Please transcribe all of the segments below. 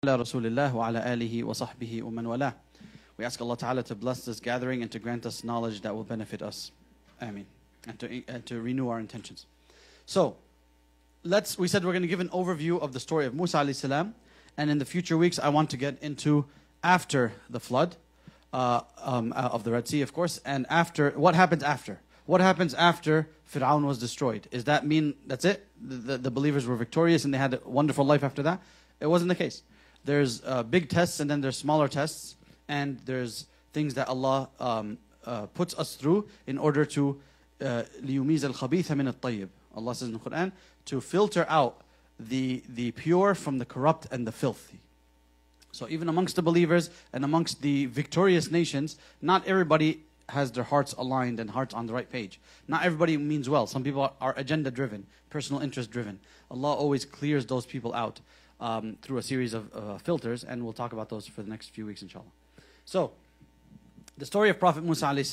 على رسول الله وعلى آله وصحبه ومن والاه. We ask Allah Ta'ala to bless this gathering and to grant us knowledge that will benefit us. Ameen. And to renew our intentions. So, we said we're going to give an overview of the story of Musa alayhi salam. And in the future weeks, I want to get into after the flood of the Red Sea, of course. And after, what happens after? What happens after Fir'aun was destroyed? Does that mean that's it? The believers were victorious and they had a wonderful life after that? It wasn't the case. There's big tests and then there's smaller tests. And there's things that Allah puts us through in order to لِيُمِيزَ الْخَبِيثَ مِنَ الطَّيِّبِ. Allah says in the Quran, to filter out the pure from the corrupt and the filthy. So even amongst the believers and amongst the victorious nations, not everybody has their hearts aligned and hearts on the right page. Not everybody means well. Some people are agenda driven, personal interest driven. Allah always clears those people out through a series of filters, and we'll talk about those for the next few weeks inshallah. So, the story of Prophet Musa alayhi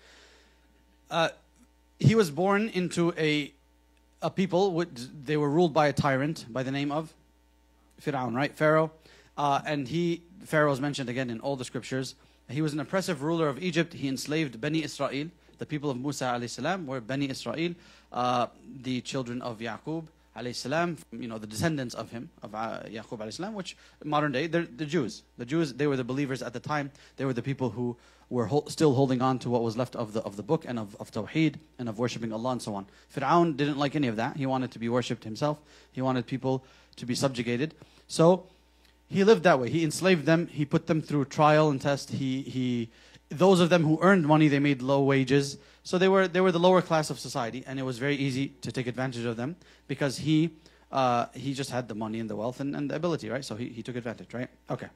salam. He was born into a people, they were ruled by a tyrant by the name of Fir'aun, right? Pharaoh. And Pharaoh is mentioned again in all the scriptures. He was an oppressive ruler of Egypt. He enslaved Bani Israel. The people of Musa alayhi salam were Bani Israel, the children of Yaqub alayhi salam, the descendants of him, of Yaqub alayhi salam, which modern day, they're the Jews. The Jews, they were the believers at the time. They were the people who were still holding on to what was left of the book and of Tawheed and of worshipping Allah and so on. Fir'aun didn't like any of that. He wanted to be worshipped himself. He wanted people to be subjugated. So he lived that way. He enslaved them. He put them through trial and test. Those of them who earned money, they made low wages. So they were the lower class of society, and it was very easy to take advantage of them because he just had the money and the wealth and the ability, right? So he took advantage, right? Okay.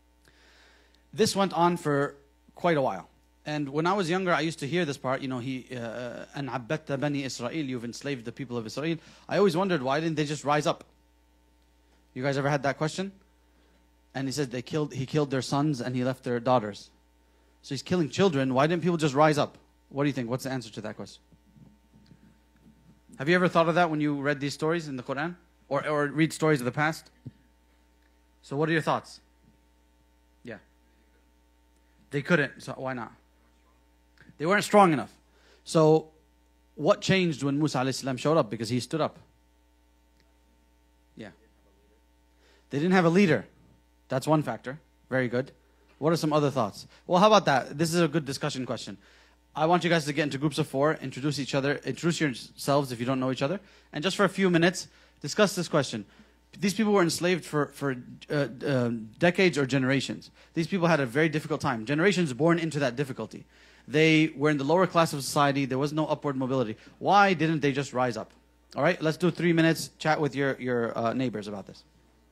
This went on for quite a while. And when I was younger, I used to hear this part, "An abbatta bani Israel," you've enslaved the people of Israel. I always wondered, why didn't they just rise up? You guys ever had that question? And he said he killed their sons and he left their daughters. So he's killing children. Why didn't people just rise up? What do you think? What's the answer to that question? Have you ever thought of that when you read these stories in the Quran? Or read stories of the past? So what are your thoughts? Yeah. They couldn't. So why not? They weren't strong enough. So what changed when Musa alayhi salam showed up? Because he stood up. Yeah. They didn't have a leader. That's one factor. Very good. What are some other thoughts? Well, how about that? This is a good discussion question. I want you guys to get into groups of 4, introduce each other, introduce yourselves if you don't know each other, and just for a few minutes, discuss this question. These people were enslaved for decades or generations. These people had a very difficult time. Generations born into that difficulty. They were in the lower class of society. There was no upward mobility. Why didn't they just rise up? All right, let's do 3 minutes. Chat with your neighbors about this.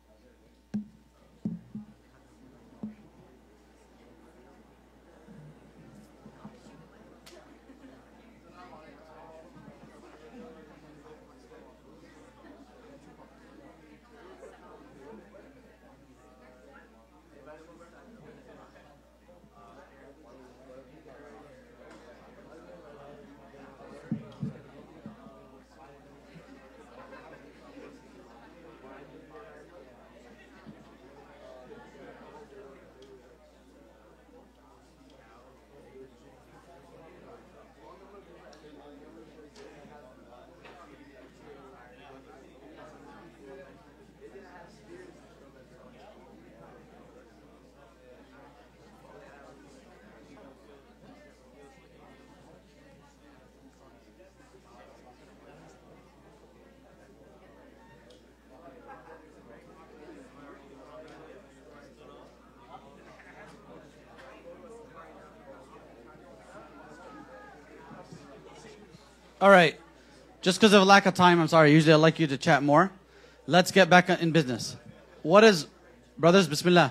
All right. Just because of a lack of time, I'm sorry. Usually I like you to chat more. Let's get back in business. Brothers, Bismillah.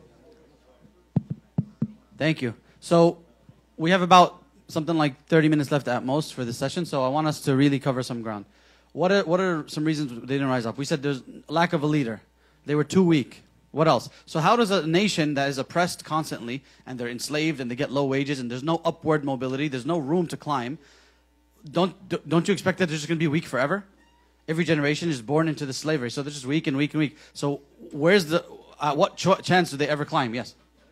Thank you. So we have about something like 30 minutes left at most for this session. So I want us to really cover some ground. What are some reasons they didn't rise up? We said there's lack of a leader. They were too weak. What else? So how does a nation that is oppressed constantly and they're enslaved and they get low wages and there's no upward mobility, there's no room to climb, don't you expect that they're just going to be weak forever? Every generation is born into the slavery, so they're just weak and weak and weak. So at what chance do they ever climb? Yes.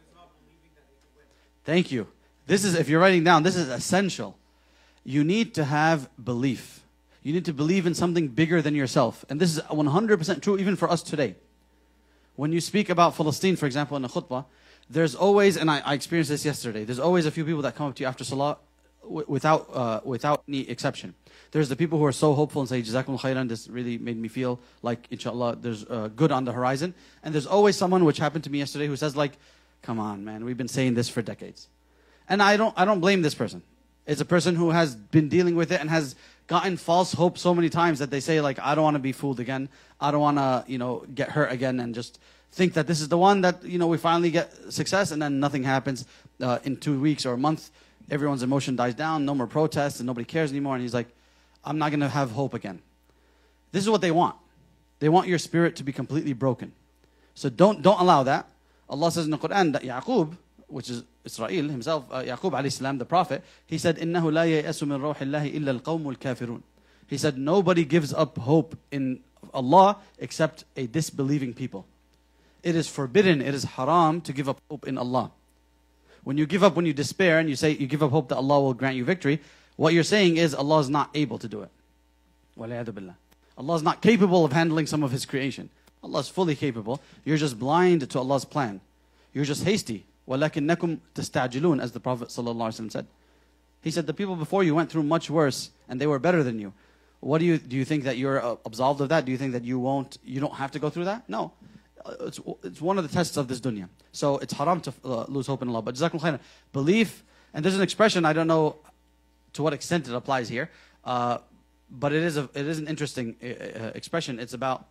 Thank you. This is, if you're writing down, this is essential. You need to have belief. You need to believe in something bigger than yourself. And this is 100% true even for us today. When you speak about Palestine, for example, in a khutbah, there's always, and I experienced this yesterday, there's always a few people that come up to you after salah without any exception. There's the people who are so hopeful and say, Jazakumullah khairan, this really made me feel like, inshallah, there's good on the horizon. And there's always someone, which happened to me yesterday, who says like, come on, man, we've been saying this for decades. And I don't blame this person. It's a person who has been dealing with it and has gotten false hope so many times that they say like, I don't want to be fooled again. I don't want to, get hurt again and just think that this is the one that, we finally get success, and then nothing happens in 2 weeks or a month. Everyone's emotion dies down, no more protests, and nobody cares anymore. And he's like, I'm not going to have hope again. This is what they want. They want your spirit to be completely broken. So don't allow that. Allah says in the Quran that Yaqub, which is Israel himself, Yaqub alayhi salam, the prophet, he said, إِنَّهُ لَا يَيْأَسُ مِنْ رَوْحِ اللَّهِ إِلَّا الْقَوْمُ الْكَافِرُونَ. He said, nobody gives up hope in Allah except a disbelieving people. It is forbidden, it is haram to give up hope in Allah. When you give up, when you despair and you say you give up hope that Allah will grant you victory, what you're saying is Allah is not able to do it. وَالْعِيَاذُ بِاللَّهِ. Allah is not capable of handling some of His creation. Allah is fully capable. You're just blind to Allah's plan. You're just hasty. وَلَكِنَّكُمْ تَسْتَعْجِلُونَ, as the Prophet ﷺ said. He said, the people before you went through much worse and they were better than you. What do you think that you're absolved of that? Do you think that you don't have to go through that? No. It's one of the tests of this dunya. So it's haram to lose hope in Allah. But Jazakum khairan, belief, and there's an expression, I don't know to what extent it applies here, but it is an interesting expression. It's about,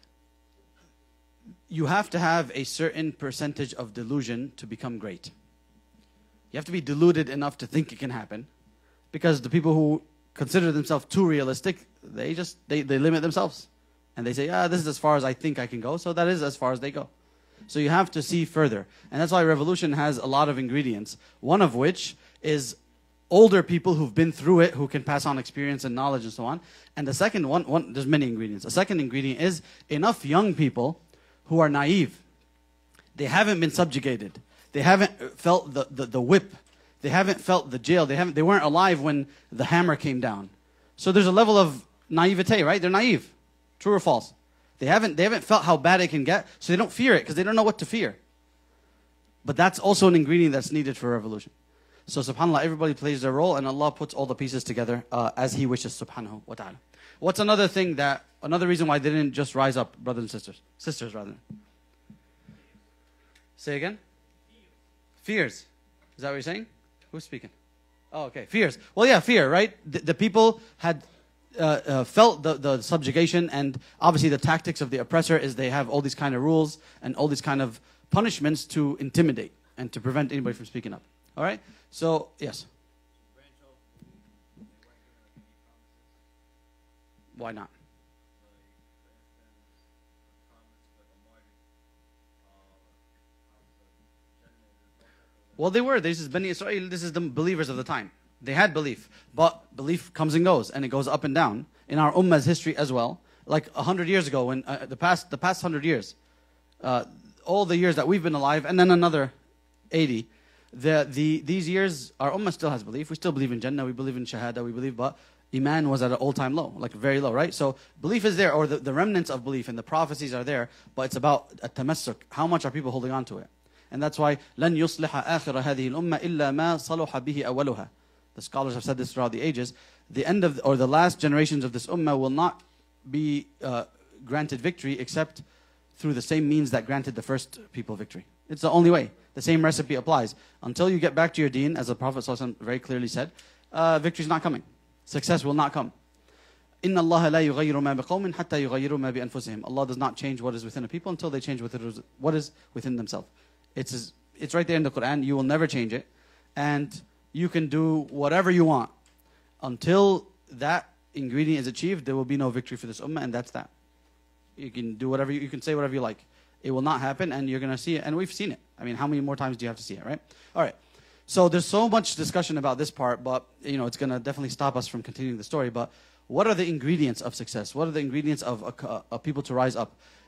you have to have a certain percentage of delusion to become great. You have to be deluded enough to think it can happen, because the people who consider themselves too realistic, they limit themselves. And they say, this is as far as I think I can go, so that is as far as they go. So you have to see further. And that's why revolution has a lot of ingredients, one of which is older people who've been through it, who can pass on experience and knowledge and so on. And the second one, there's many ingredients. The second ingredient is enough young people who are naive. They haven't been subjugated. They haven't felt the whip. They haven't felt the jail. They weren't alive when the hammer came down. So there's a level of naivete, right? They're naive. True or false? They haven't felt how bad it can get, so they don't fear it because they don't know what to fear. But that's also an ingredient that's needed for revolution. So subhanAllah, everybody plays their role and Allah puts all the pieces together as He wishes, subhanahu wa ta'ala. What's another reason why they didn't just rise up, brothers and sisters? Sisters, rather. Say again? Fears. Is that what you're saying? Who's speaking? Oh, okay. Fears. Well, yeah, fear, right? The people had felt the subjugation, and obviously the tactics of the oppressor is they have all these kind of rules and all these kind of punishments to intimidate and to prevent anybody from speaking up. All right? So, yes. Why not? Well, they were. This is Bani Israel. This is the believers of the time. They had belief. But belief comes and goes, and it goes up and down. In our ummah's history as well. Like 100 years ago, when the past 100 years, all the years that we've been alive, and then another 80, these years, our ummah still has belief. We still believe in Jannah. We believe in Shahada. We believe, but Iman was at an all-time low, like very low, right? So belief is there, or the remnants of belief and the prophecies are there, but it's about at-tamassuk. How much are people holding on to it? And that's why لَن يُصْلِحَ آخِرَ هَذِهِ الْأُمَّةِ إِلَّا مَا صَلُحَ بِهِ أَوَّلُهَا. The scholars have said this throughout the ages. The end of, or the last generations of this ummah will not be granted victory except through the same means that granted the first people victory. It's the only way. The same recipe applies. Until you get back to your deen, as the Prophet ﷺ very clearly said, victory is not coming. Success will not come. إِنَّ اللَّهَ لَا يُغَيِّرُ مَا بِقَوْمٍ حَتَّى يُغَيِّرُوا مَا بِأَنفُسِهِمْ. Allah does not change what is within a people until they change what is within themselves. It's right there in the Quran. You will never change it. And you can do whatever you want. Until that ingredient is achieved, there will be no victory for this ummah, and that's that. You can do whatever, you can say whatever you like. It will not happen, and you're going to see it. And we've seen it. I mean, how many more times do you have to see it, right? All right. So there's so much discussion about this part, but it's going to definitely stop us from continuing the story. But what are the ingredients of success? What are the ingredients of people to rise up?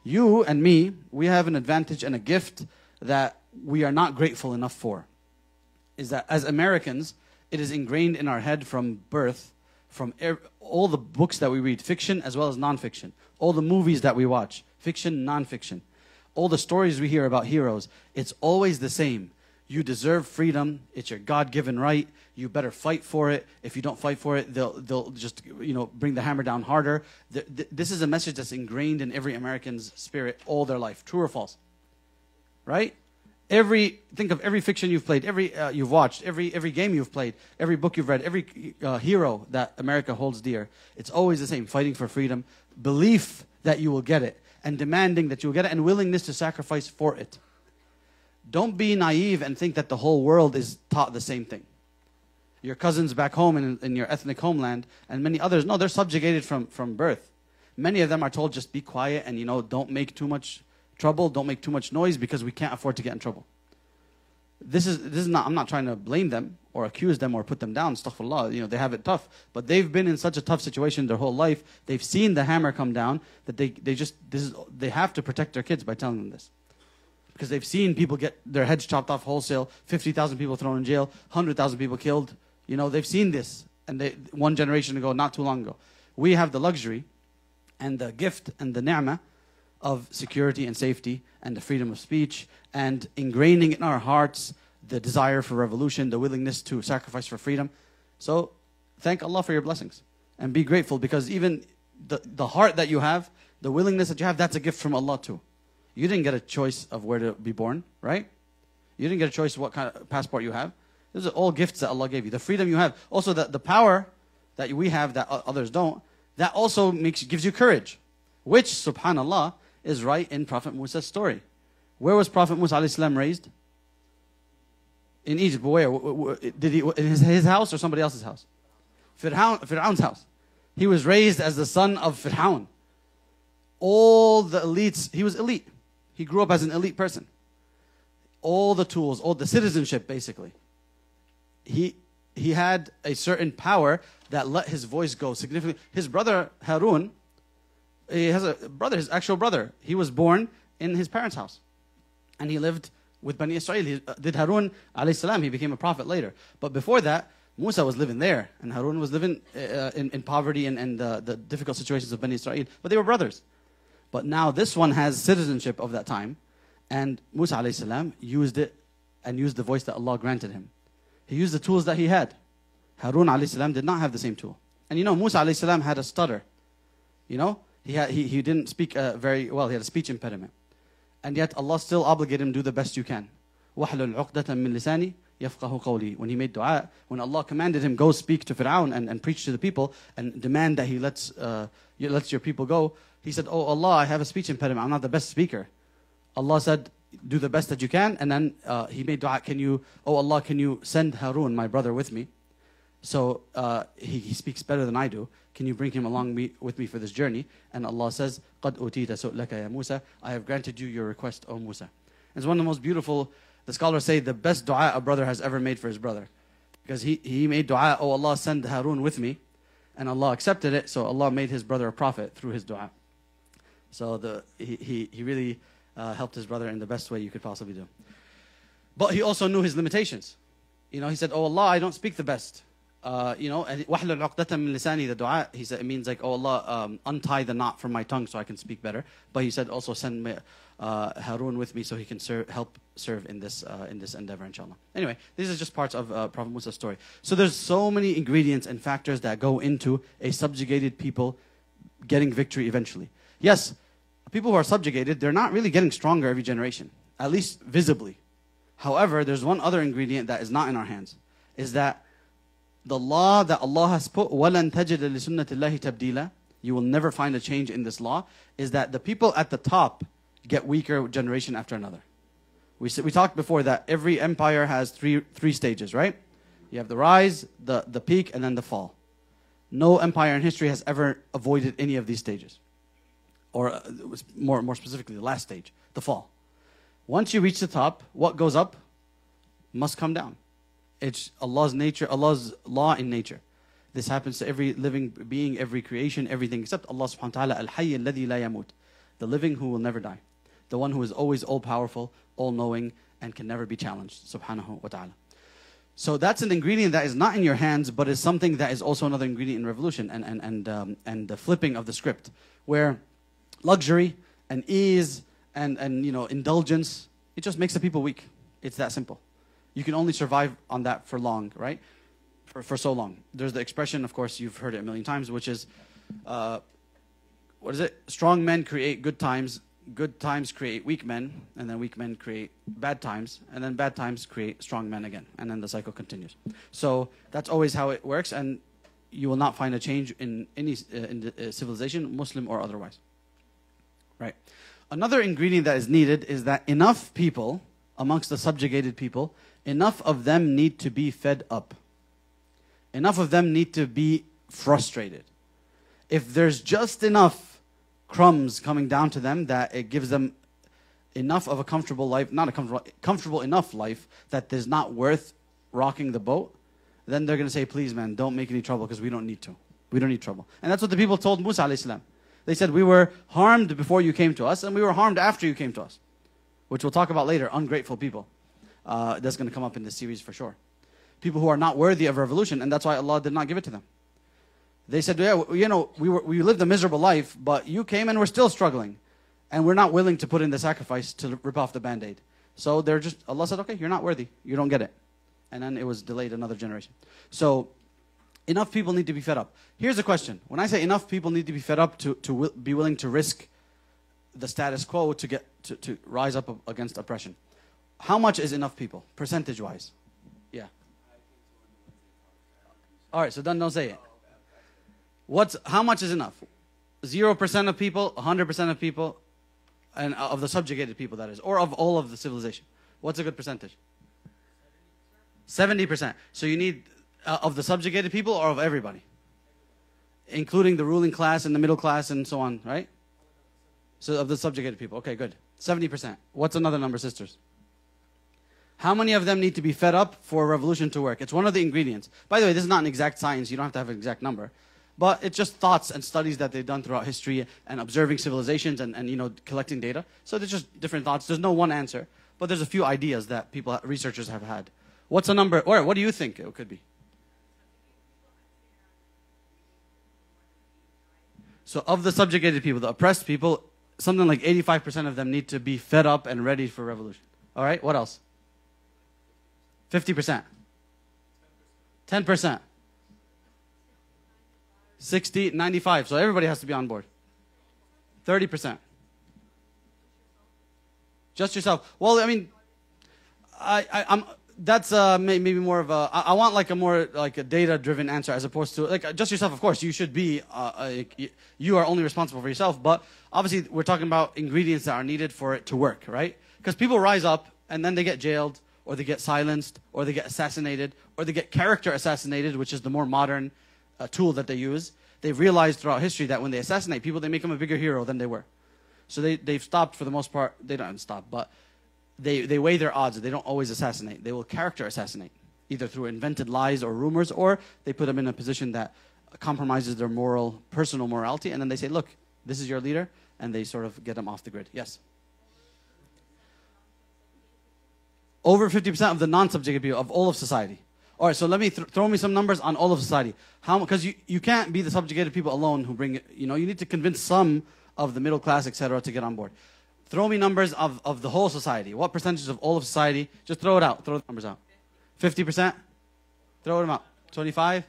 You and me, we have an advantage and a gift that we are not grateful enough for. Is that as Americans, it is ingrained in our head from birth, from all the books that we read, fiction as well as non-fiction, all the movies that we watch, fiction, non-fiction, all the stories we hear about heroes, it's always the same. You deserve freedom. It's your God-given right. You better fight for it. If you don't fight for it, they'll just bring the hammer down harder. This is a message that's ingrained in every American's spirit all their life. True or false? Right? Think of every fiction you've played, you've watched, every game you've played, every book you've read, every hero that America holds dear. It's always the same: fighting for freedom, belief that you will get it, and demanding that you will get it, and willingness to sacrifice for it. Don't be naive and think that the whole world is taught the same thing. Your cousins back home in your ethnic homeland and many others, no, they're subjugated from birth. Many of them are told just be quiet and don't make too much trouble, don't make too much noise because we can't afford to get in trouble. This is not, I'm not trying to blame them or accuse them or put them down, astaghfirullah, they have it tough. But they've been in such a tough situation their whole life, they've seen the hammer come down, that they have to protect their kids by telling them this. Because they've seen people get their heads chopped off wholesale, 50,000 people thrown in jail, 100,000 people killed. They've seen this, and one generation ago, not too long ago. We have the luxury and the gift and the ni'mah of security and safety and the freedom of speech and ingraining in our hearts the desire for revolution, the willingness to sacrifice for freedom. So thank Allah for your blessings and be grateful, because even the heart that you have, the willingness that you have, that's a gift from Allah too. You didn't get a choice of where to be born, right? You didn't get a choice of what kind of passport you have. These are all gifts that Allah gave you. The freedom you have. Also, the power that we have that others don't, that also gives you courage. Which, subhanAllah, is right in Prophet Musa's story. Where was Prophet Musa ﷺ raised? In Egypt. Where? Did he, in his house or somebody else's house? Fir'aun's house. He was raised as the son of Fir'aun. All the elites, he was elite. He grew up as an elite person. All the tools, all the citizenship basically. He had a certain power that let his voice go significantly. His brother Harun, he has a brother, his actual brother. He was born in his parents' house. And he lived with Bani Israel. Did Harun alayhi salam, he became a prophet later. But before that, Musa was living there. And Harun was living in poverty and the difficult situations of Bani Israel. But they were brothers. But now this one has citizenship of that time. And Musa alayhi salam used it and used the voice that Allah granted him. He used the tools that he had. Harun alayhi salam did not have the same tool. And Musa alayhi salam had a stutter. He didn't speak very well. He had a speech impediment. And yet Allah still obligated him to do the best you can. وَحْلُلْ عُقْدَةً مِّن لِسَانِي يَفْقَهُ قَوْلِي. When he made dua, when Allah commanded him, go speak to Fir'aun and preach to the people and demand that he lets your people go, he said, oh Allah, I have a speech impediment. I'm not the best speaker. Allah said, do the best that you can. And then he made dua, oh Allah, can you send Harun, my brother, with me? So he speaks better than I do. Can you bring him along with me for this journey? And Allah says, قَدْ أُوتِيتَ سُؤْلَكَ يَا مُوسَى. I have granted you your request, O Musa. It's one of the most beautiful, the scholars say, the best dua a brother has ever made for his brother. Because he made dua, oh Allah, send Harun with me. And Allah accepted it, so Allah made his brother a prophet through his dua. So he really helped his brother in the best way you could possibly do. But he also knew his limitations. He said, oh Allah, I don't speak the best. And وَحْلُلْ عُقْدَةً مِّن لِسَانِي, the dua, he said, it means like, oh Allah, untie the knot from my tongue so I can speak better. But he said also send me, Harun with me so he can help serve in this endeavor, inshallah. Anyway, these are just parts of Prophet Musa's story. So there's so many ingredients and factors that go into a subjugated people getting victory eventually. Yes, people who are subjugated, they're not really getting stronger every generation, at least visibly. However, there's one other ingredient that is not in our hands, is that the law that Allah has put, وَلَن تَجِدَ لِسُنَّةِ اللَّهِ تَبْدِيلًا, you will never find a change in this law, is that the people at the top get weaker generation after another. We talked before that every empire has three stages, right? You have the rise, the peak, and then the fall. No empire in history has ever avoided any of these stages. Or more specifically, the last stage, the fall. Once you reach the top, what goes up must come down. It's Allah's nature, Allah's law in nature. This happens to every living being, every creation, everything except Allah subhanahu wa ta'ala, al-hayy alladhi la yamut. the living who will never die, the one who is always all-powerful, all-knowing, and can never be challenged, subhanahu wa ta'ala. So that's an ingredient that is not in your hands, but is something that is also another ingredient in revolution and the flipping of the script, where luxury and ease and indulgence, it just makes the people weak. It's that simple. You can only survive on that for long, right? For so long. There's the expression, of course, you've heard it a million times, which is, what is it? Strong men create good times create weak men, and then weak men create bad times, and then bad times create strong men again, and then the cycle continues. So that's always how it works, and you will not find a change in any civilization, Muslim or otherwise. Right. Another ingredient that is needed is that enough people, amongst the subjugated people, enough of them need to be fed up. Enough of them need to be frustrated. If there's just enough crumbs coming down to them that it gives them enough of a comfortable life, not a comfortable enough life that is not worth rocking the boat, then they're going to say, please man, don't make any trouble because we don't need to. We don't need trouble. And that's what the people told Musa alayhi salam. They said, we were harmed before you came to us, and we were harmed after you came to us. Which we'll talk about later, ungrateful people. That's going to come up in this series for sure. People who are not worthy of revolution, and that's why Allah did not give it to them. They said, yeah, we lived a miserable life, but you came and we're still struggling. And we're not willing to put in the sacrifice to rip off the Band-Aid. So Allah said, okay, you're not worthy. You don't get it. And then it was delayed another generation. So enough people need to be fed up. Here's a question. When I say enough people need to be fed up to be willing to risk the status quo to rise up against oppression, how much is enough people, percentage-wise? Yeah. All right, so then don't say it. How much is enough? 0% of people, 100% of people, and of the subjugated people, that is, or of all of the civilization? What's a good percentage? 70%. So you need of the subjugated people or of everybody? Including the ruling class and the middle class and so on, right? So of the subjugated people. Okay, good. 70%. What's another number, sisters? How many of them need to be fed up for a revolution to work? It's one of the ingredients. By the way, this is not an exact science. You don't have to have an exact number. But it's just thoughts and studies that they've done throughout history and observing civilizations and collecting data. So there's just different thoughts. There's no one answer. But there's a few ideas that researchers have had. What's a number? Or what do you think it could be? So of the subjugated people, the oppressed people, something like 85% of them need to be fed up and ready for revolution. All right, what else? 50%. 10%. 60, 95. So everybody has to be on board. 30%. Just yourself. Well, I mean, I'm. That's maybe more of a. I want like a more like a data-driven answer as opposed to like just yourself. Of course, you should be. You are only responsible for yourself. But obviously, we're talking about ingredients that are needed for it to work, right? Because people rise up and then they get jailed, or they get silenced, or they get assassinated, or they get character assassinated, which is the more modern tool that they use. They've realized throughout history that when they assassinate people, they make them a bigger hero than they were. So they've stopped for the most part. They don't stop, but they weigh their odds. They don't always assassinate. They will character assassinate, either through invented lies or rumors, or they put them in a position that compromises their personal morality, and then they say, look, this is your leader, and they sort of get them off the grid. Yes? Over 50% of the non-subjugated people of all of society. All right, so let me throw me some numbers on all of society. Because you can't be the subjugated people alone who bring it. You need to convince some of the middle class, etc., to get on board. Throw me numbers of the whole society. What percentage of all of society? Just throw it out. Throw the numbers out. 50%? Throw them out. 25?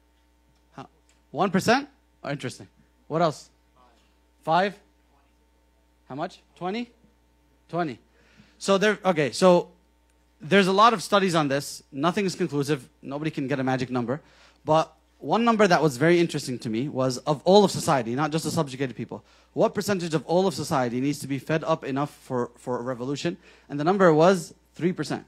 1%? Oh, interesting. What else? 5? How much? 20? 20. So there's a lot of studies on this. Nothing is conclusive. Nobody can get a magic number. But one number that was very interesting to me was of all of society, not just the subjugated people. What percentage of all of society needs to be fed up enough for a revolution? And the number was 3%.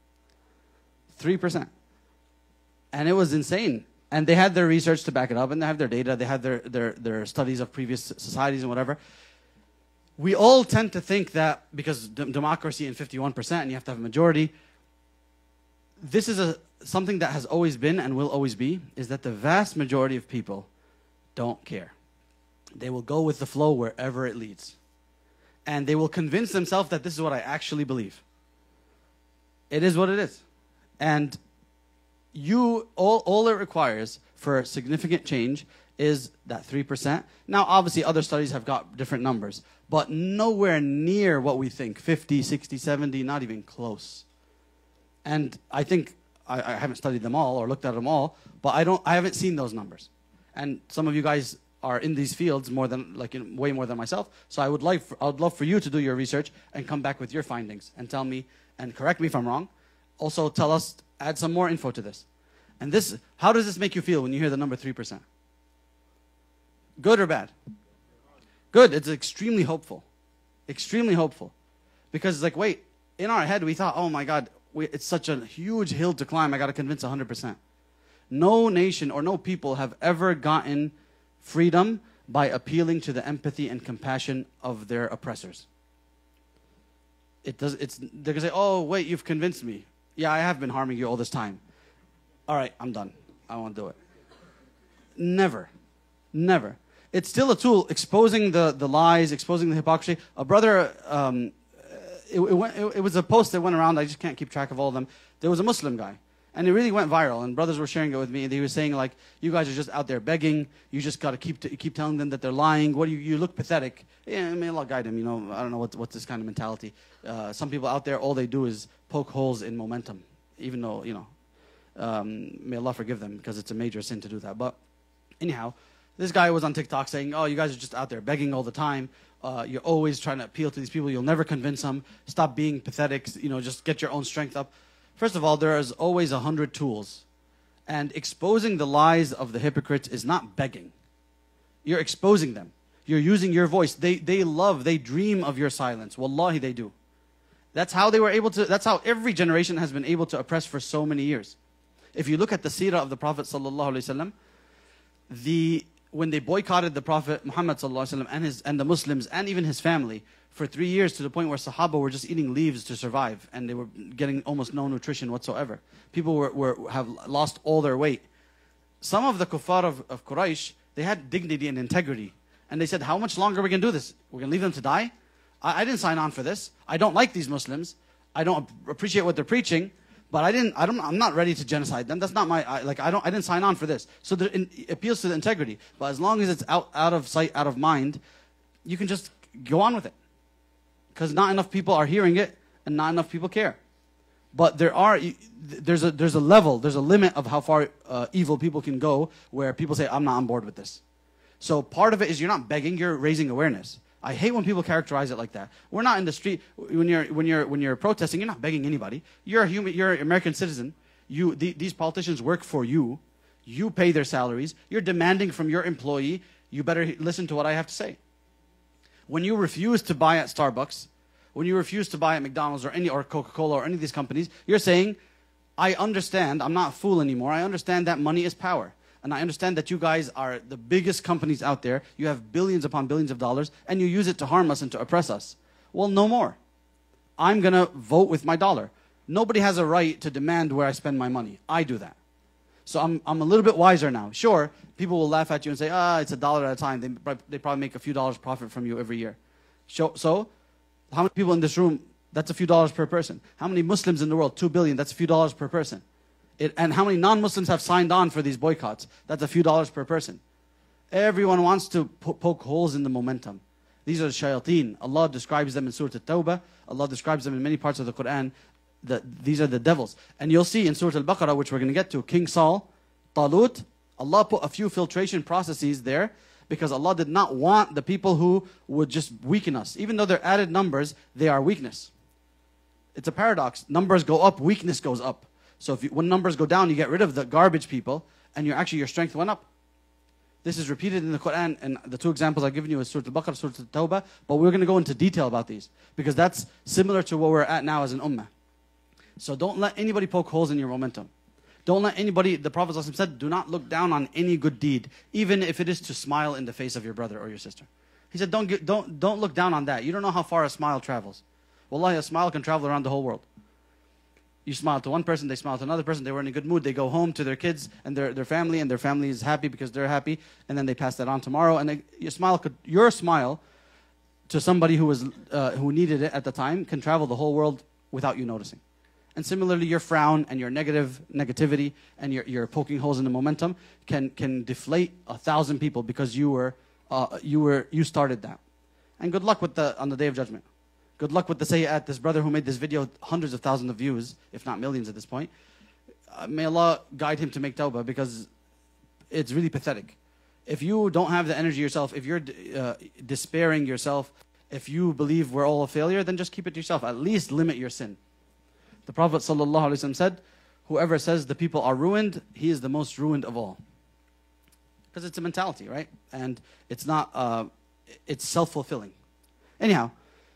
3%. And it was insane. And they had their research to back it up, and they have their data. They had their studies of previous societies and whatever. We all tend to think that because democracy and 51%, and you have to have a majority, this is something that has always been and will always be, is that the vast majority of people don't care. They will go with the flow wherever it leads. And they will convince themselves that this is what I actually believe. It is what it is. And all it requires for significant change is that 3%. Now, obviously, other studies have got different numbers, but nowhere near what we think, 50, 60, 70, not even close. And I think, I haven't studied them all or looked at them all, but I haven't seen those numbers. And some of you guys are in these fields more than, way more than myself. So I would love for you to do your research and come back with your findings and tell me, and correct me if I'm wrong. Also tell us, add some more info to this. And this, how does this make you feel when you hear the number 3%? Good or bad? Good. It's extremely hopeful. Extremely hopeful. Because it's like, wait, in our head we thought, oh my God, it's such a huge hill to climb. I got to convince 100%. No nation or no people have ever gotten freedom by appealing to the empathy and compassion of their oppressors. They're going to say, oh, wait, you've convinced me. Yeah, I have been harming you all this time. All right, I'm done. I won't do it. Never. Never. It's still a tool, exposing the lies, exposing the hypocrisy. A brother, it was a post that went around. I just can't keep track of all of them. There was a Muslim guy, and it really went viral. And brothers were sharing it with me. And he was saying, like, you guys are just out there begging. You just got to keep telling them that they're lying. What do you look pathetic. Yeah, may Allah guide him. You know, I don't know what's this kind of mentality. Some people out there, all they do is poke holes in momentum, even though, you know, may Allah forgive them because it's a major sin to do that. But anyhow, this guy was on TikTok saying, oh, you guys are just out there begging all the time. You're always trying to appeal to these people. You'll never convince them. Stop being pathetic. You know, just get your own strength up. First of all, there is always 100 tools. And exposing the lies of the hypocrites is not begging. You're exposing them. You're using your voice. They dream of your silence. Wallahi, they do. That's how they were able to, that's how every generation has been able to oppress for so many years. If you look at the seerah of the Prophet ﷺ, when they boycotted the Prophet Muhammad ﷺ and the Muslims and even his family for 3 years, to the point where Sahaba were just eating leaves to survive, and they were getting almost no nutrition whatsoever. People have lost all their weight. Some of the kuffar of Quraysh, they had dignity and integrity. And they said, how much longer are we going to do this? We're going to leave them to die? I didn't sign on for this. I don't like these Muslims. I don't appreciate what they're preaching. But I'm not ready to genocide them. That's not I didn't sign on for this. So it appeals to the integrity. But as long as it's out of sight, out of mind, you can just go on with it. Because not enough people are hearing it, and not enough people care. But there's a level, there's a limit of how far evil people can go, where people say, I'm not on board with this. So part of it is you're not begging, you're raising awareness. I hate when people characterize it like that. We're not in the street when you're protesting. You're not begging anybody. You're a human. You're an American citizen. These politicians work for you. You pay their salaries. You're demanding from your employee. You better listen to what I have to say. When you refuse to buy at Starbucks, when you refuse to buy at McDonald's or Coca-Cola or any of these companies, you're saying, I understand. I'm not a fool anymore. I understand that money is power. And I understand that you guys are the biggest companies out there. You have billions upon billions of dollars, and you use it to harm us and to oppress us. Well, no more. I'm going to vote with my dollar. Nobody has a right to demand where I spend my money. I do that. So I'm a little bit wiser now. Sure, people will laugh at you and say, it's $1 at a time. They probably make a few dollars profit from you every year. So how many people in this room, that's a few dollars per person. How many Muslims in the world? 2 billion, that's a few dollars per person. And how many non-Muslims have signed on for these boycotts? That's a few dollars per person. Everyone wants to poke holes in the momentum. These are the shayateen. Allah describes them in Surah At-Tawbah. Allah describes them in many parts of the Quran. These are the devils. And you'll see in Surah Al-Baqarah, which we're going to get to, King Saul, Talut, Allah put a few filtration processes there because Allah did not want the people who would just weaken us. Even though they're added numbers, they are weakness. It's a paradox. Numbers go up, weakness goes up. So when numbers go down, you get rid of the garbage people, and your strength went up. This is repeated in the Quran, and the two examples I've given you is Surah Al-Baqarah, Surah At-Tawbah, but we're going to go into detail about these, because that's similar to where we're at now as an ummah. So don't let anybody poke holes in your momentum. Don't let anybody, the Prophet ﷺ said, do not look down on any good deed, even if it is to smile in the face of your brother or your sister. He said, don't look down on that. You don't know how far a smile travels. Wallahi, a smile can travel around the whole world. You smile to one person, they smile to another person, they were in a good mood, they go home to their kids and their family, and their family is happy because they're happy, and then they pass that on tomorrow, and your smile to somebody who needed it at the time can travel the whole world without you noticing. And similarly, your frown and your negativity and your poking holes in the momentum can deflate 1,000 people because you started that. And good luck on the Day of Judgment. Good luck with the sayyat. This brother who made this video, hundreds of thousands of views, if not millions at this point. May Allah guide him to make tawbah, because it's really pathetic. If you don't have the energy yourself, if you're despairing yourself, if you believe we're all a failure, then just keep it to yourself. At least limit your sin. The Prophet ﷺ said, whoever says the people are ruined, he is the most ruined of all. Because it's a mentality, right? And it's not, it's self-fulfilling. Anyhow,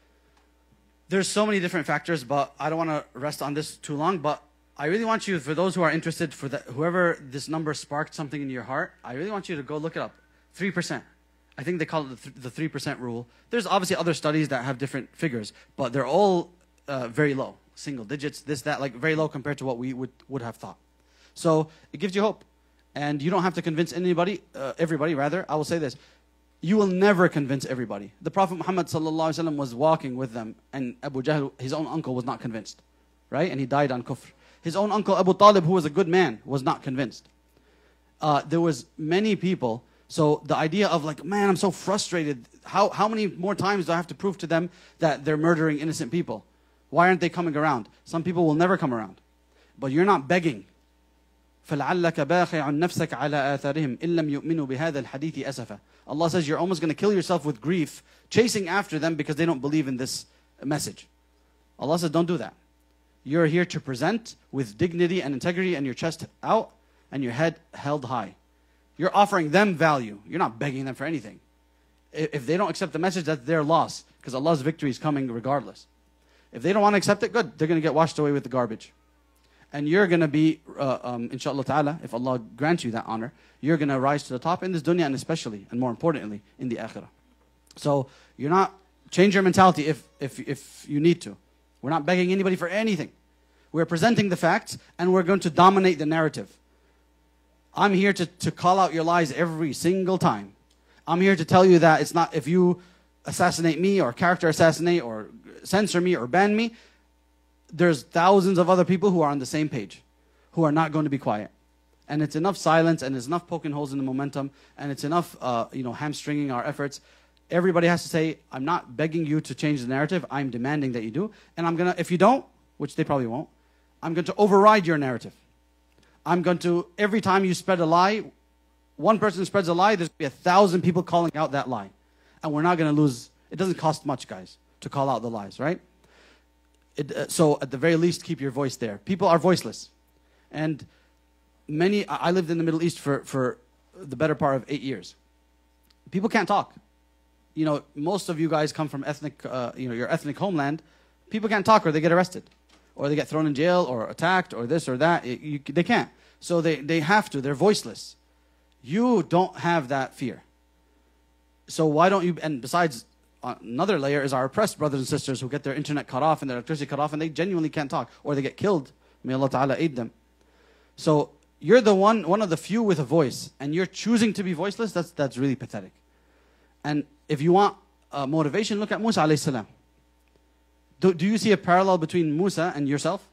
there's so many different factors, but I don't want to rest on this too long. But I really want you, for those who are interested, whoever this number sparked something in your heart, I really want you to go look it up. 3%. I think they call it the 3% rule. There's obviously other studies that have different figures, but they're all very low. Single digits, this, that, like very low compared to what we would have thought. So it gives you hope. And you don't have to convince everybody rather. I will say this. You will never convince everybody. The Prophet Muhammad ﷺ was walking with them, and Abu Jahl, his own uncle, was not convinced. Right? And he died on kufr. His own uncle Abu Talib, who was a good man, was not convinced. There was many people. So the idea of like, man, I'm so frustrated. How many more times do I have to prove to them that they're murdering innocent people? Why aren't they coming around? Some people will never come around. But you're not begging. فَلَعَلَّكَ بَاخِعٌ نَفْسَكَ عَلَىٰ آثَارِهِمْ إِن لَمْ يُؤْمِنُوا بِهَذَا الْحَدِيثِ أَسَفًا. Allah says you're almost going to kill yourself with grief, chasing after them because they don't believe in this message. Allah says don't do that. You're here to present with dignity and integrity, and your chest out and your head held high. You're offering them value. You're not begging them for anything. If they don't accept the message, that's their loss, because Allah's victory is coming regardless. If they don't want to accept it, good. They're going to get washed away with the garbage. And you're going to be, inshallah ta'ala, if Allah grants you that honor, you're going to rise to the top in this dunya, and especially, and more importantly, in the akhirah. So you're not, change your mentality if you need to. We're not begging anybody for anything. We're presenting the facts, and we're going to dominate the narrative. I'm here to call out your lies every single time. I'm here to tell you that it's not, if you assassinate me or character assassinate or censor me or ban me, there's thousands of other people who are on the same page, who are not going to be quiet. And it's enough silence, and it's enough poking holes in the momentum, and it's enough hamstringing our efforts. Everybody has to say, I'm not begging you to change the narrative, I'm demanding that you do. And I'm going to, if you don't, which they probably won't, I'm going to override your narrative. I'm going to, every time you spread a lie, one person spreads a lie, there's going to be 1,000 people calling out that lie. And we're not going to lose, it doesn't cost much, guys, to call out the lies, right? So at the very least, keep your voice there. People are voiceless. And I lived in the Middle East for the better part of 8 years. People can't talk. You know, most of you guys come from your ethnic homeland. People can't talk, or they get arrested, or they get thrown in jail, or attacked, or this or that. They can't. So they have to. They're voiceless. You don't have that fear. So why don't you, and besides, another layer is our oppressed brothers and sisters who get their internet cut off and their electricity cut off, and they genuinely can't talk, or they get killed. May Allah Ta'ala aid them. So you're the one of the few with a voice, and you're choosing to be voiceless. That's really pathetic. And if you want motivation, look at Musa alayhi salam. Do you see a parallel between Musa and yourself?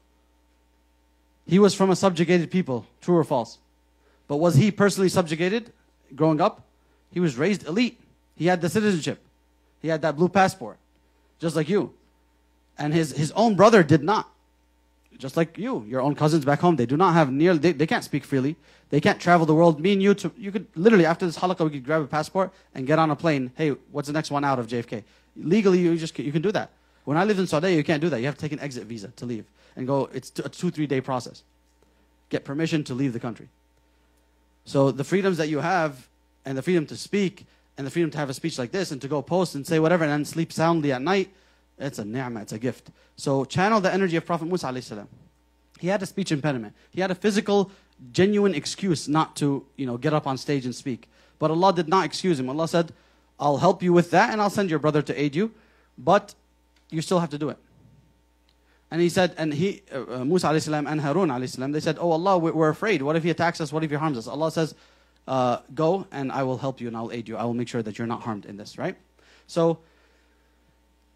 He was from a subjugated people, true or false? But was he personally subjugated growing up? He was raised elite. He had the citizenship. He had that blue passport, just like you. And his own brother did not. Just like you, your own cousins back home, they do not have they can't speak freely. They can't travel the world. Me and you could literally, after this halaqah, we could grab a passport and get on a plane. Hey, what's the next one out of JFK? Legally, you can do that. When I lived in Saudi, you can't do that. You have to take an exit visa to leave and go. It's a 2-3 day process. Get permission to leave the country. So the freedoms that you have, and the freedom to speak, and the freedom to have a speech like this, and to go post and say whatever, and then sleep soundly at night, it's a ni'mah, it's a gift. So channel the energy of Prophet Musa alayhi salam. He had a speech impediment. He had a physical, genuine excuse not to, get up on stage and speak. But Allah did not excuse him. Allah said, I'll help you with that, and I'll send your brother to aid you, but you still have to do it. And he said, Musa alayhi salam and Harun alayhi salam, they said, oh Allah, we're afraid. What if he attacks us? What if he harms us? Allah says, go and I will help you and I'll aid you. I will make sure that you're not harmed in this, right? So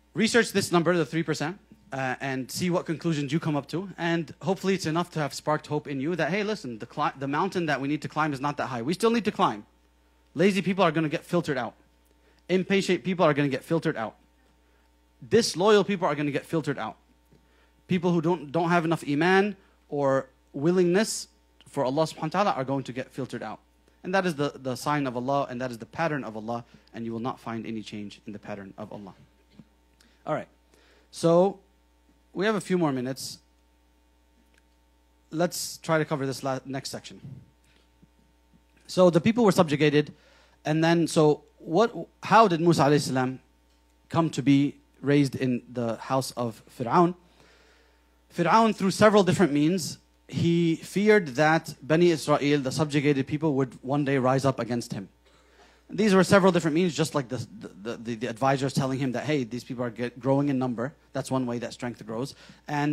research this number, the 3%, and see what conclusions you come up to. And hopefully it's enough to have sparked hope in you that, hey, listen, the mountain that we need to climb is not that high. We still need to climb. Lazy people are going to get filtered out. Impatient people are going to get filtered out. Disloyal people are going to get filtered out. People who don't have enough iman or willingness for Allah subhanahu wa ta'ala are going to get filtered out. And that is the sign of Allah, and that is the pattern of Allah, and you will not find any change in the pattern of Allah. All right. So we have a few more minutes. Let's try to cover this next section. So the people were subjugated, and then how did Musa alayhi salam come to be raised in the house of Fir'aun? Fir'aun, through several different means, he feared that Bani Israel, the subjugated people, would one day rise up against him. These were several different means, just like the advisors telling him that, hey, these people are growing in number. That's one way that strength grows. And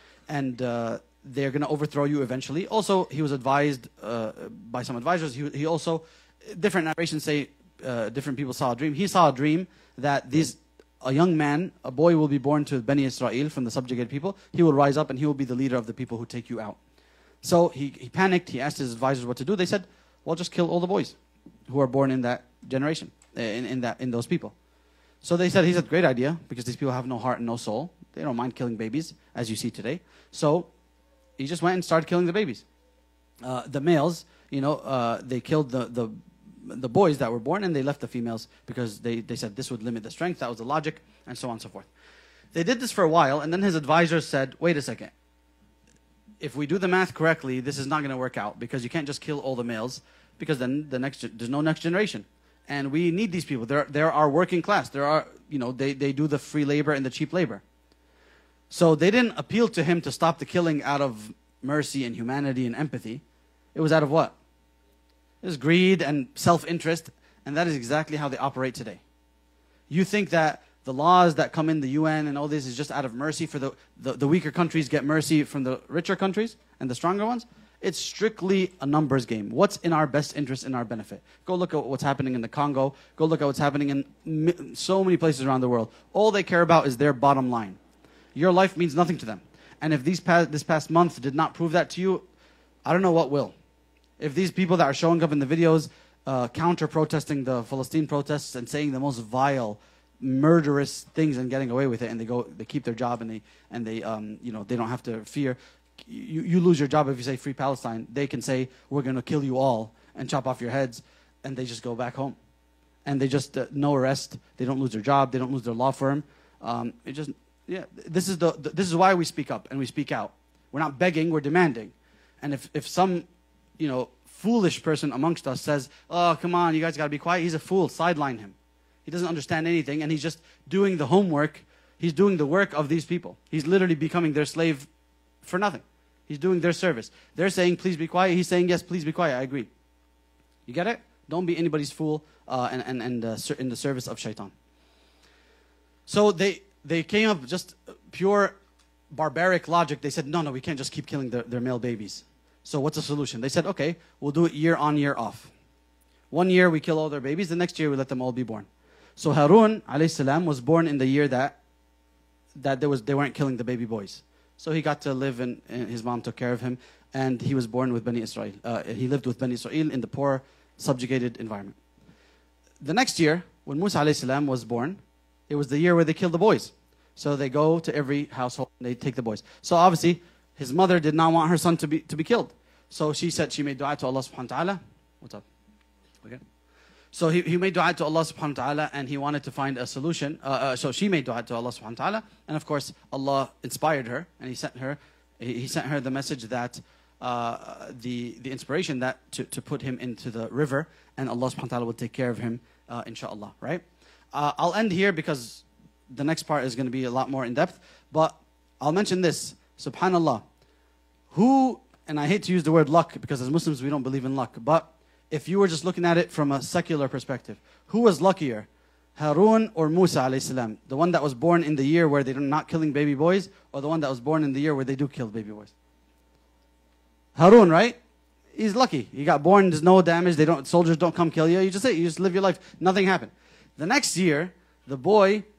they're going to overthrow you eventually. Also, he was advised by some advisors. He also, different narrations say, different people saw a dream. He saw a dream that a young man, a boy will be born to Bani Israel from the subjugated people. He will rise up and he will be the leader of the people who take you out. So he panicked. He asked his advisors what to do. They said, well, just kill all the boys who are born in that generation, in those people. So he said, great idea, because these people have no heart and no soul. They don't mind killing babies, as you see today. So he just went and started killing the babies. The males, they killed the boys that were born, and they left the females because they said this would limit the strength. That was the logic, and so on and so forth. They did this for a while, and then his advisors said, wait a second. If we do the math correctly, this is not going to work out, because you can't just kill all the males, because then there's no next generation. And we need these people. They're our working class. They do the free labor and the cheap labor. So they didn't appeal to him to stop the killing out of mercy and humanity and empathy. It was out of what? It was greed and self-interest, and that is exactly how they operate today. You think that the laws that come in the UN and all this is just out of mercy for the weaker countries get mercy from the richer countries and the stronger ones? It's strictly a numbers game. What's in our best interest, in our benefit? Go look at what's happening in the Congo. Go look at what's happening in so many places around the world. All they care about is their bottom line. Your life means nothing to them. And if this past month did not prove that to you, I don't know what will. If these people that are showing up in the videos counter-protesting the Palestine protests and saying the most vile, murderous things and getting away with it, and they keep their job and they don't have to fear. You lose your job if you say Free Palestine. They can say, we're going to kill you all and chop off your heads, and they just go back home. And they just, no arrest. They don't lose their job. They don't lose their law firm. This is why we speak up and we speak out. We're not begging, we're demanding. And if some, foolish person amongst us says, oh, come on, you guys got to be quiet, he's a fool, sideline him. He doesn't understand anything, and he's just doing the homework. He's doing the work of these people. He's literally becoming their slave for nothing. He's doing their service. They're saying, please be quiet. He's saying, yes, please be quiet. I agree. You get it? Don't be anybody's fool and in the service of shaitan. So they came up just pure barbaric logic. They said, no, we can't just keep killing their male babies. So what's the solution? They said, okay, we'll do it year on, year off. 1 year we kill all their babies. The next year we let them all be born. So Harun alayhi salam was born in the year that they weren't killing the baby boys. So he got to live and his mom took care of him, and he was born with Bani Israel. He lived with Bani Israel in the poor, subjugated environment. The next year, when Musa alayhi salam was born, it was the year where they killed the boys. So they go to every household and they take the boys. So obviously, his mother did not want her son to be killed. So she made dua to Allah subhanahu wa ta'ala. What's up? Okay. So he made dua to Allah subhanahu wa ta'ala, and he wanted to find a solution. So she made dua to Allah subhanahu wa ta'ala, and of course Allah inspired her, and he sent her the message that the inspiration that to put him into the river, and Allah subhanahu wa ta'ala will take care of him inshallah, right? I'll end here because the next part is going to be a lot more in depth, but I'll mention this. Subhanallah, and I hate to use the word luck because as Muslims we don't believe in luck, but if you were just looking at it from a secular perspective, who was luckier, Harun or Musa alayhi salam? The one that was born in the year where they're not killing baby boys, or the one that was born in the year where they do kill baby boys? Harun, right? He's lucky. He got born, there's no damage, soldiers don't come kill you. You just live your life. Nothing happened. The next year, the boy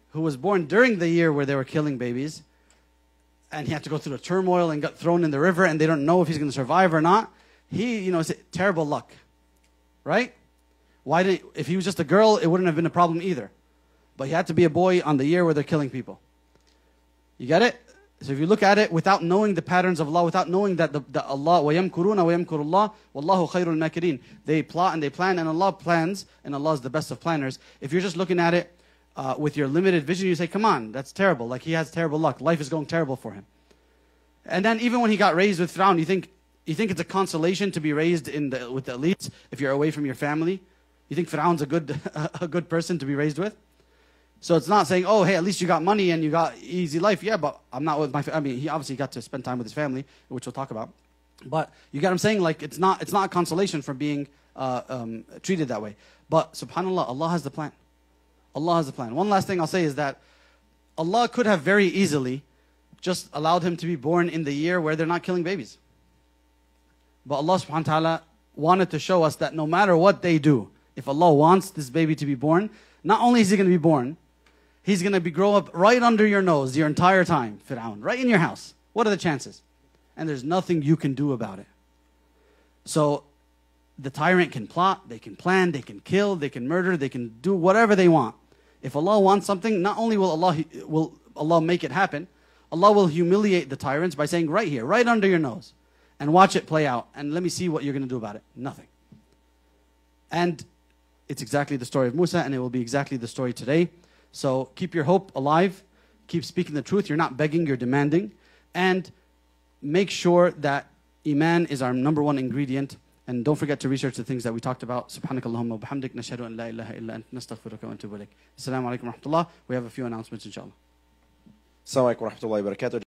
who was born during the year where they were killing babies, and he had to go through the turmoil and got thrown in the river, and they don't know if he's going to survive or not. He, it's terrible luck, right? If he was just a girl, it wouldn't have been a problem either. But he had to be a boy on the year where they're killing people. You get it? So if you look at it without knowing the patterns of Allah, without knowing that Allah, وَيَمْكُرُونَ وَيَمْكُرُ اللَّهُ وَاللَّهُ خَيْرُ الْمَاكِرِينَ, they plot and they plan, and Allah plans, and Allah is the best of planners. If you're just looking at it with your limited vision, you say, come on, that's terrible. Like, he has terrible luck. Life is going terrible for him. And then even when he got raised with Fir'aun, you think it's a consolation to be raised with the elites if you're away from your family? You think Fir'aun's a good person to be raised with? So it's not saying, oh, hey, at least you got money and you got easy life. Yeah, but I'm not with my family. I mean, he obviously got to spend time with his family, which we'll talk about. But you get what I'm saying? Like, it's not a consolation for being treated that way. But subhanAllah, Allah has the plan. Allah has the plan. One last thing I'll say is that Allah could have very easily just allowed him to be born in the year where they're not killing babies. But Allah subhanahu wa ta'ala wanted to show us that no matter what they do, if Allah wants this baby to be born, not only is he going to be born, he's going to grow up right under your nose your entire time, Fir'aun, right in your house. What are the chances? And there's nothing you can do about it. So the tyrant can plot, they can plan, they can kill, they can murder, they can do whatever they want. If Allah wants something, not only will Allah make it happen, Allah will humiliate the tyrants by saying, right here, right under your nose, and watch it play out, and let me see what you're going to do about it. Nothing. And it's exactly the story of Musa, and it will be exactly the story today. So keep your hope alive. Keep speaking the truth. You're not begging, you're demanding. And make sure that Iman is our number one ingredient. And don't forget to research the things that we talked about. Subhanakallahumma wa bihamdik, nashhadu an la ilaha illa ant, nastaghfiruka wa natubu ilayk. Assalamu alaikum wa rahmatullah. We have a few announcements, inshallah. Assalamu alaikum wa rahmatullahi wa barakatuh.